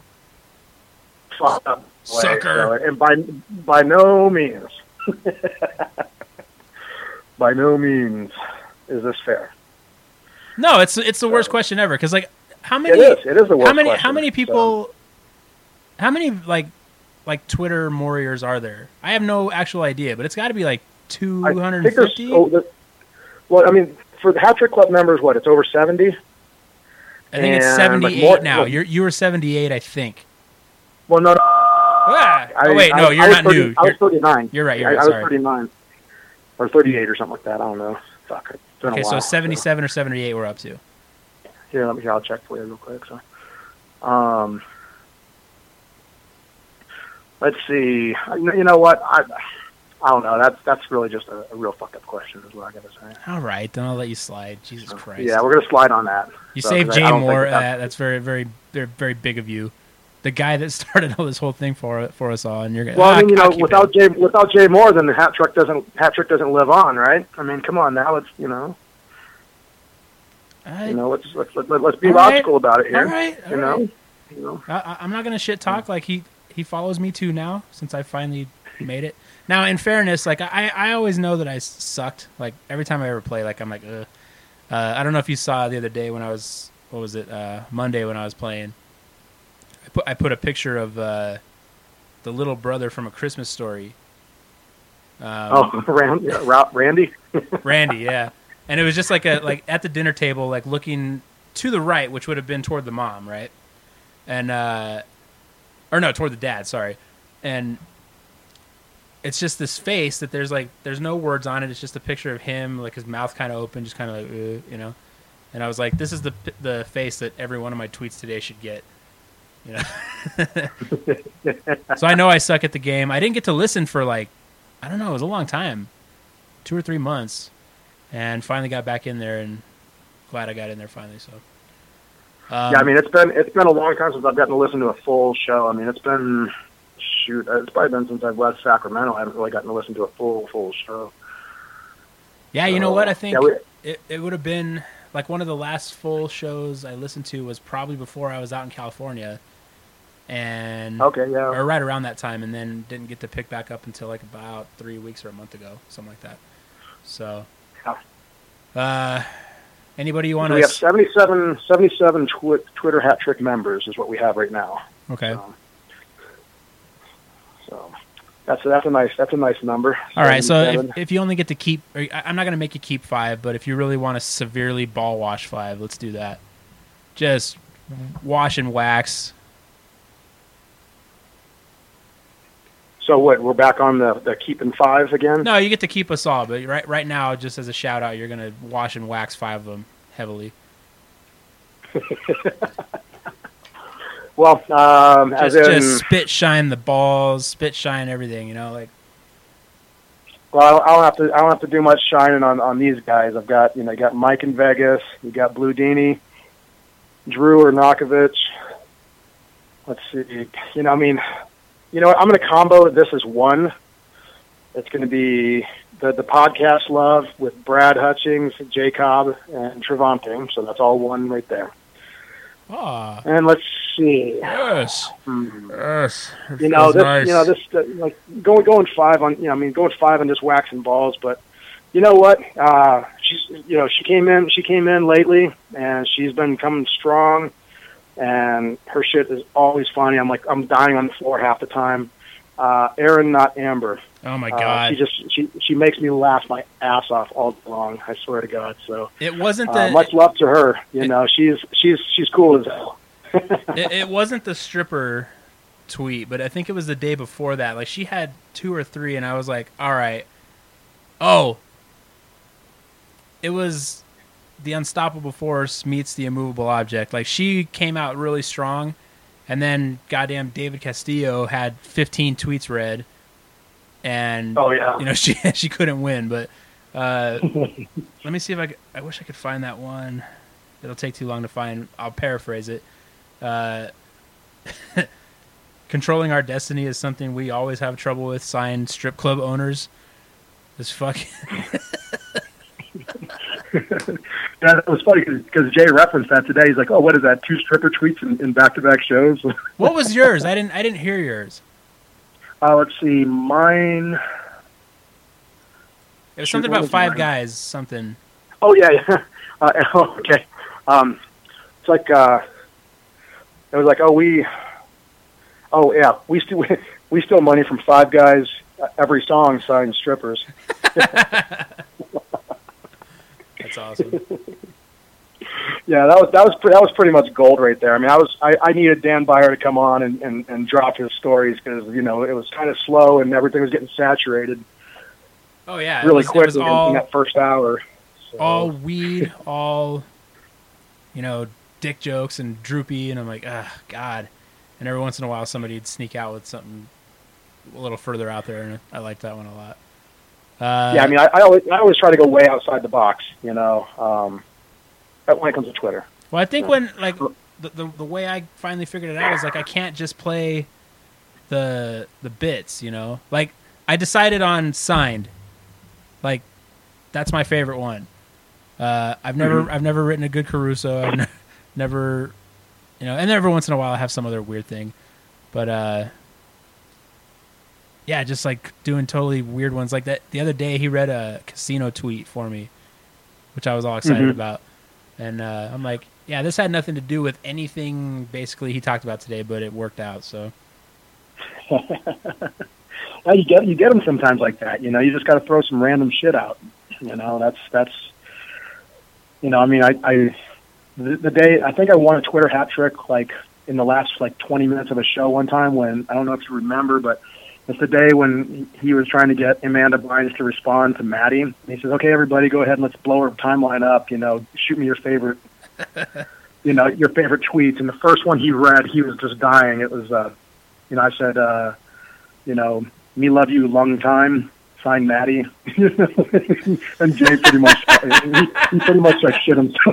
fuck up, Sucker. So, and by by no means, by no means is this fair. No, it's it's the worst So- question ever. Because like, how many? It is. It is the worst. how many? question, How many so- people? How many like like Twitter warriors are there? I have no actual idea, but it's got to be like two I hundred think there's. fifty. Oh, the, well, I mean, for the Hat Trick Club members, what? It's over seventy. I think it's and, seventy-eight like, more- now. You're you were seventy-eight, I think. Well, no. no Ah! I, oh wait, I, no, I you're was not thirty, new. I was You're, thirty-nine. you're right. You're I, right. I was Sorry. thirty-nine or thirty-eight or something like that. I don't know. Fuck. It's been Okay, a so while. seventy-seven or seventy-eight we're up to. Here, let me. Here, I'll check for you real quick. So, um, let's see. You you know what? I, I don't know. That's that's really just a, a real fuck up question, is what I gotta say. All right, then I'll let you slide. Jesus Christ. Yeah, we're gonna slide on that. You So, saved 'cause I- I Jay don't think Moore. that Uh, that's- that's very, very, very, very big of you. The guy that started all this whole thing for for us all, and you're gonna. Well, ah, I mean, you know, I'll keep without him. Jay without Jay Moore, then the hat trick doesn't hat trick doesn't live on, right? I mean, come on, now it's you know, I- you know, let's let's let's, let's be All right. logical about it here. all right, all you know, right. you know. I, I- I'm not gonna shit talk like he he follows me too now since I finally made it. Now, in fairness, like I I always know that I s- sucked. Like every time I ever play, like I'm like, Ugh. Uh, I don't know if you saw the other day when I was what was it uh, Monday when I was playing. I put I put a picture of uh, the little brother from A Christmas Story. Um, Oh, Rand, yeah, Ra- Randy. Randy, yeah. And it was just like a like at the dinner table, like looking to the right, which would have been toward the mom, right? And uh or no, toward the dad, sorry. And it's just this face that there's like there's no words on it. It's just a picture of him, like his mouth kind of open, just kind of like uh, you know. And I was like, this is the the face that every one of my tweets today should get. You know. So I know I suck at the game. I didn't get to listen for like I don't know, it was a long time. two or three months. And finally got back in there, and glad I got in there finally. So, um, Yeah, I mean, it's been it's been a long time since I've gotten to listen to a full show. I mean, it's been shoot, it's probably been since I've left Sacramento. I haven't really gotten to listen to a full full show. yeah, you know So, what? I think yeah, we- it it would have been like one of the last full shows I listened to was probably before I was out in California, and Okay, yeah. or right around that time, and then didn't get to pick back up until like about three weeks or a month ago, something like that. So, uh, anybody you want We have to? seventy-seven, seventy-seven twi- Twitter hat trick members is what we have right now. Okay. Um, so that's that's a nice that's a nice number. All right, so seventy-seven. if, if you only get to keep, or I- I'm not going to make you keep five, but if you really want to severely ball wash five, let's do that. Just wash and wax. So what? We're back on the, the keeping five again. No, you get to keep us all, but right right now, just as a shout out, you're going to wash and wax five of them heavily. Well, um, Just, as in, just spit shine the balls, spit shine everything. You know, like well, I don't, I don't have to. I don't have to do much shining on, on these guys. I've got you know, you got Mike in Vegas. You got Blue Dini, Drew Ernakovich. Let's see. You know, I mean, you know, what? I'm going to combo this as one. It's going to be the the podcast love with Brad Hutchings, Jay Cobb, and Trevante. So that's all one right there. ah, And let's see. Yes. Hmm. Yes. It You know feels this. nice. You know this. Uh, like going going five on. You know, I mean, going five on just waxing balls. But you know what? Uh, she's. You know, she came in. She came in lately, and she's been coming strong. And her shit is always funny. I'm like, I'm dying on the floor half the time. Uh, Erin, not Amber. oh my Uh, god! she just she she makes me laugh my ass off all day long. I swear to God. So it wasn't uh, the much love to her. You it- know, she's she's she's cool as hell. it, it wasn't the stripper tweet, but I think it was the day before that. Like she had two or three, and I was like, all right, oh, it was the unstoppable force meets the immovable object. Like she came out really strong, and then goddamn David Castillo had fifteen tweets read, and Oh yeah. you know she she couldn't win. But uh, let me see if I could, I wish I could find that one. It'll take too long to find. I'll paraphrase it. Uh, controlling our destiny is something we always have trouble with. Signed, strip club owners. This fucking. Yeah, that was funny because Jay referenced that today. He's like, "Oh, what is that? Two stripper tweets in, in back-to-back shows." What was yours? I didn't. I didn't hear yours. Uh, let's see, mine. It was Shoot, something what about was Five mine? Guys. Something. Oh yeah, yeah. Uh, oh, okay. Um, it's like uh, it was like, oh we, oh yeah, we still we steal money from Five Guys. Uh, every song signed strippers. That's awesome. Yeah, that was that was pre- that was pretty much gold right there. I mean, I was I, I needed Dan Byer to come on and, and, and drop his stories because you know it was kind of slow and everything was getting saturated Oh yeah, it really was, it quick was in, all in that first hour. So, all weed, all you know, dick jokes and droopy, and I'm like, ah, God. And every once in a while, somebody'd sneak out with something a little further out there, and I liked that one a lot. Uh, yeah, I mean, I, I always I always try to go way outside the box, you know. Um, when it comes to Twitter. Well, I think when like the, the the way I finally figured it out is like I can't just play the the bits, you know. Like I decided on Signed, like that's my favorite one. Uh, I've never Mhm. I've never written a good Caruso. I've ne- never, you know, and every once in a while I have some other weird thing, but uh, yeah, just like doing totally weird ones like that. The other day he read a casino tweet for me, which I was all excited Mhm. about. And uh, I'm like, yeah, this had nothing to do with anything basically he talked about today, but it worked out. So Well, you get you get them sometimes like that, you know. You just got to throw some random shit out, you know. That's that's, you know. I mean, I, I the, the day I think I won a Twitter hat trick like in the last like twenty minutes of a show one time when I don't know if you remember, but it's the day when he was trying to get Amanda Bynes to respond to Maddie. And he says, "Okay, everybody, go ahead and let's blow her timeline up. You know, shoot me your favorite, you know, your favorite tweets." And the first one he read, he was just dying. It was, uh, you know, I said, uh, you know, "Me love you long time." Signed Maddie. And Jay pretty much, he, he pretty much like shit himself.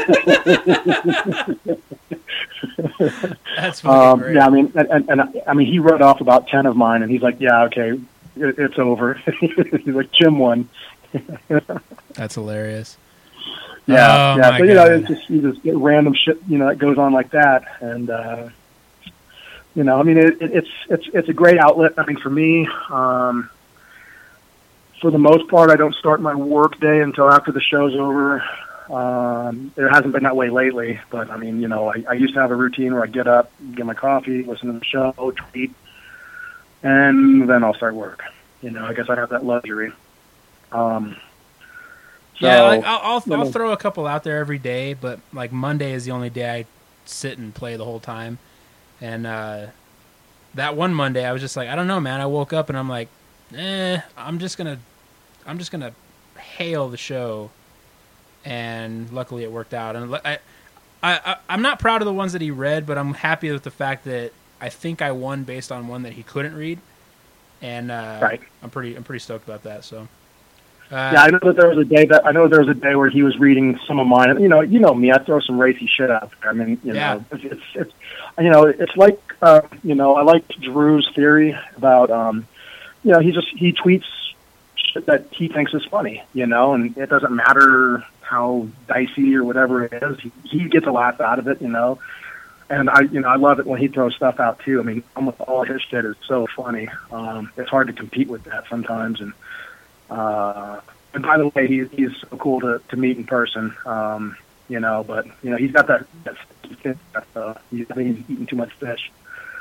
that's fucking Um, great. yeah, I mean, and, and, and I mean, he wrote off about ten of mine, and he's like, "Yeah, okay, it, it's over." He's like, "Jim won." That's hilarious. Yeah, Oh, yeah. my So you know, God. it's just you just get random shit, you know, that goes on like that, and uh, you know, I mean, it, it, it's it's it's a great outlet. I mean, for me, um, for the most part, I don't start my work day until after the show's over. Um, it hasn't been that way lately, but I mean, you know, I, I used to have a routine where I get up, get my coffee, listen to the show, tweet, and then I'll start work. You know, I guess I have that luxury. Um, so, yeah, like, I'll I'll, you I'll know. throw a couple out there every day, but like Monday is the only day I sit and play the whole time. And uh, that one Monday, I was just like, I don't know, man. I woke up and I'm like, eh, I'm just gonna, I'm just gonna hail the show. And luckily, it worked out. And I, I, I I'm not proud of the ones that he read, but I'm happy with the fact that I think I won based on one that he couldn't read, and uh, Right. I'm pretty I'm pretty stoked about that. So. Uh, Yeah, I know that there was a day that I know there was a day where he was reading some of mine. You know, you know me, I throw some racy shit out there. I mean, you Yeah. know, it's, it's it's you know, it's like uh, you know, I like Drew's theory about um, you know, he just he tweets shit that he thinks is funny, you know, and it doesn't matter how dicey or whatever it is. He, he gets a laugh out of it, you know. And I, you know, I love it when he throws stuff out too. I mean, almost all his shit is so funny. Um, it's hard to compete with that sometimes, and. Uh, and by the way, he's he's so cool to, to meet in person. Um, you know, but you know he's got that. that that uh, he, I think he's eating too much fish.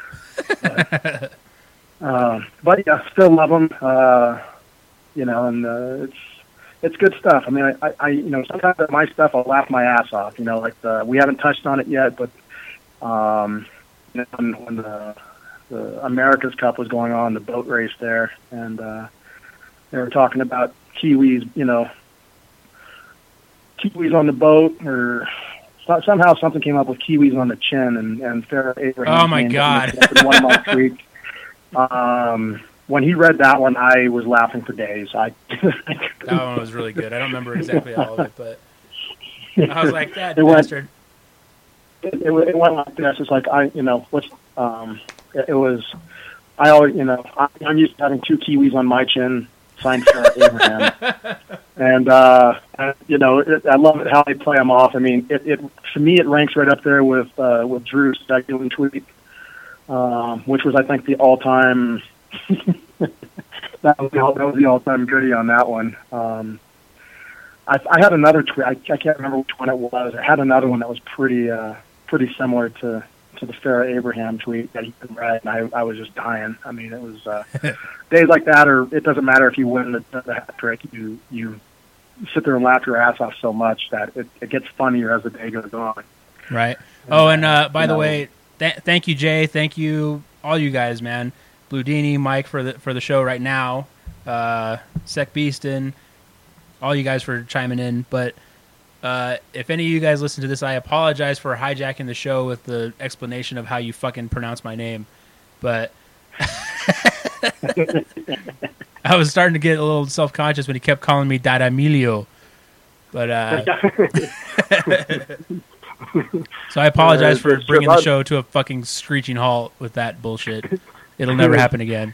But, uh, but yeah, still love him. Uh, you know, and uh, it's it's good stuff. I mean, I, I, I you know sometimes at my stuff I'll laugh my ass off. You know, like the, we haven't touched on it yet, but um, you know, when, when the the America's Cup was going on, the boat race there, and. Uh, They were talking about Kiwis, you know, Kiwis on the boat, or so, somehow something came up with Kiwis on the chin, and, and Farrah Abraham. Oh, my God. In one of my tweets. Um, when he read that one, I was laughing for days. I that one was really good. I don't remember exactly all of it, but I was like, that it went, bastard. It, it, it went like this. It's like, I, you know, what's, um, it, it was, I always, you know, I, I'm used to having two Kiwis on my chin. Signed Farrah Abraham, and uh, and, you know it, I love it how they play them off. I mean, it, it to me it ranks right up there with uh, with Drew's speculating tweet, um, which was I think the all time that was the, that was the all time goodie on that one. Um, I, I had another tweet. I, I can't remember which one it was. I had another one that was pretty uh, pretty similar to. to the Farrah Abraham tweet that he read, and I, I was just dying. I mean, it was uh, days like that, or it doesn't matter if you win the, the hat trick. You you sit there and laugh your ass off so much that it, it gets funnier as the day goes on. Right. Oh, and uh, by you the know, way, th- thank you, Jay. Thank you, all you guys, man. Blue Dini, Mike for the for the show right now. Uh, Sec Beaston, all you guys for chiming in, but. Uh, if any of you guys listen to this, I apologize for hijacking the show with the explanation of how you fucking pronounce my name. But I was starting to get a little self-conscious when he kept calling me Dada Emilio. But uh, so I apologize for bringing the show to a fucking screeching halt with that bullshit. It'll never happen again.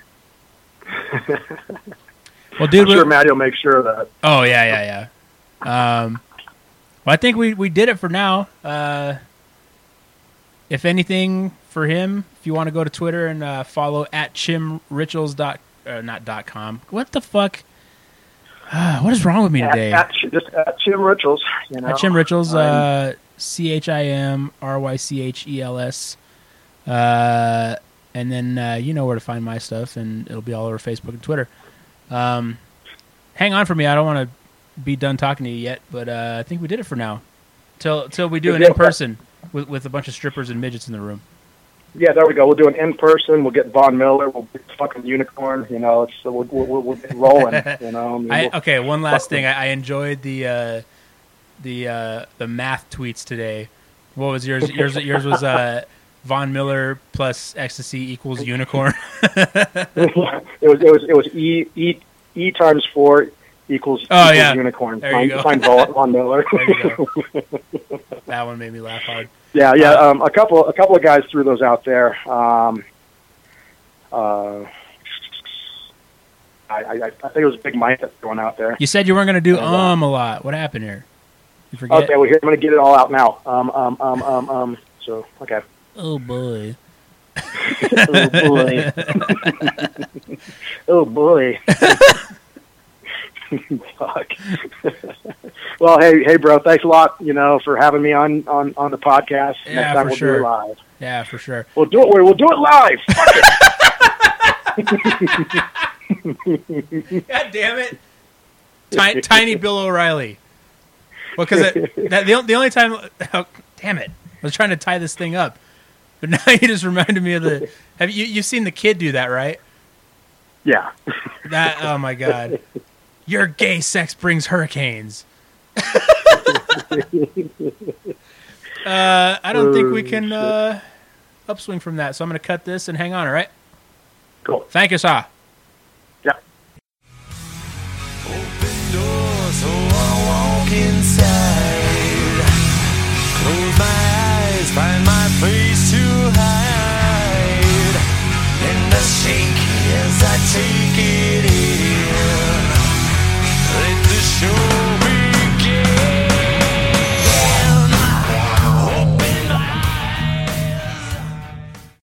Well, dude, I'm sure Maddie will make sure of that. Oh yeah, yeah, yeah. Um. Well, I think we, we did it for now. Uh, if anything, for him, if you want to go to Twitter and uh, follow at chimrituals dot uh, not dot com. What the fuck? Uh, what is wrong with me today? At, at, just at Chim Rituals. You know? At Chim Rituals, uh, C H I M R Y C H E L S. Uh, and then uh, you know where to find my stuff, and it'll be all over Facebook and Twitter. Um, hang on for me. I don't want to be done talking to you yet, but uh, I think we did it for now. Till till we do an in person with with a bunch of strippers and midgets in the room. Yeah, there we go. We'll do an in person. We'll get Von Miller. We'll get fucking Unicorn. You know, it's we'll we'll, we'll get rolling. You know. I mean, I, we'll, okay, one last thing. I, I enjoyed the uh, the uh, the math tweets today. What was yours? Yours yours was uh, Von Miller plus ecstasy equals unicorn. it was it was it was e e e times four. Equals, oh, equals yeah. unicorn. There Find, you go. find Von Miller. There you go. That one made me laugh hard. Yeah, yeah. Um, a couple, a couple of guys threw those out there. Um, uh, I, I, I think it was Big Mike that's going out there. You said you weren't going to do and, um a lot. What happened here? You forget? Okay, well, here I'm going to get it all out now. Um, um, um, um, um. So, okay. Oh boy. Oh boy. Oh boy. Fuck. Well, hey, hey, bro. Thanks a lot. You know, for having me on on, on the podcast. Yeah, Next time for we'll sure. do it live. Yeah, for sure. We'll do it. We'll do it live. God damn it! Tiny, tiny Bill O'Reilly. Well, because that the, the only time. Oh, damn it! I was trying to tie this thing up, but now you just reminded me of the. Have you you've seen the kid do that, right? Yeah. That. Oh my god. Your gay sex brings hurricanes. Uh, I don't think we Oh, can shit. uh, upswing from that, so I'm going to cut this and hang on, all right? Cool. Thank you, sir.